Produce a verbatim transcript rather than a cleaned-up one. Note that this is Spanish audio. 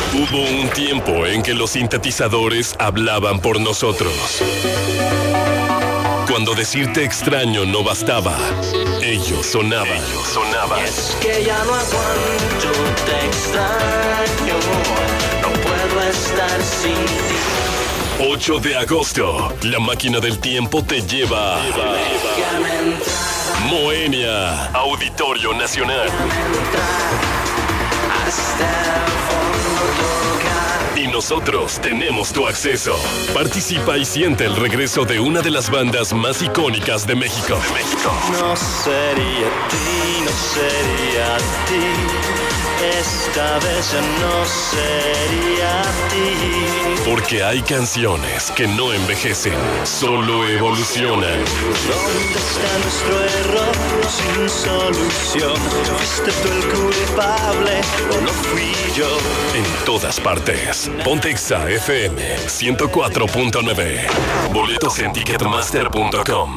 Hubo un tiempo en que los sintetizadores hablaban por nosotros. Cuando decir te extraño no bastaba, ellos sonaban. Ellos sonaban. Es que ya no aguanto, te extraño, no puedo estar sin ti. ocho de agosto, la máquina del tiempo te lleva a Moenia, Auditorio Nacional. Y nosotros tenemos tu acceso. Participa y siente el regreso de una de las bandas más icónicas de México. De México. No sería ti, no sería ti. Esta vez ya no sería ti. Porque hay canciones que no envejecen, solo evolucionan. ¿Dónde está nuestro error sin solución? ¿Fuiste tú el culpable o lo fui yo? En todas partes. Pontexa F M ciento cuatro punto nueve. Boletos en ticketmaster punto com.